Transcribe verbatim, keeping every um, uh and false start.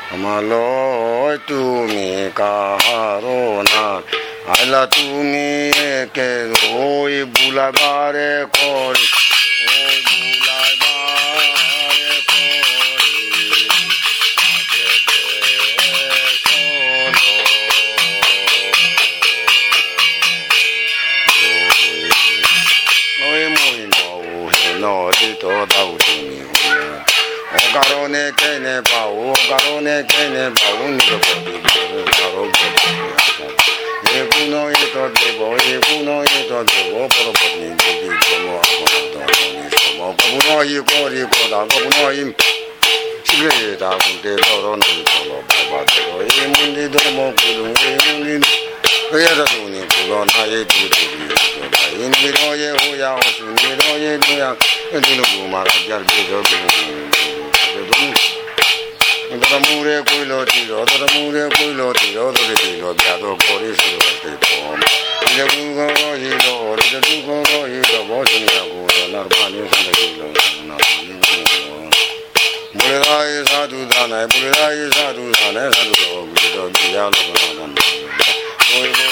Amalo tumi kaharona ala tumi ke oi bulagare kori oi bulagare kori oi moi no no di to dau tumi Ogarone kene pau, ogarone kene pau, nido bodi, karo bodi. Ekuno ito debo, ekuno ito debo, poro bodi, didi domo akoto, nisomo. Kobuno hi kori koda, kobuno hi shibre da kunte toro ni toro baba toro. E mundi domo kudu, e mundi kaya suni kudo na ye tiri koda. Indiro ye huya osu, indiro ye nuya, indiro kumara jarbi jogi. Mure quello tiro, mure quello tiro, dove tiro, dato fuori si lo stesso. Il lungo hilo, il lungo hilo, bosnia culo, narmani sanno hilo. Buledai sadu dana, buledai sadu dana, sadu lo, guido dialogo non.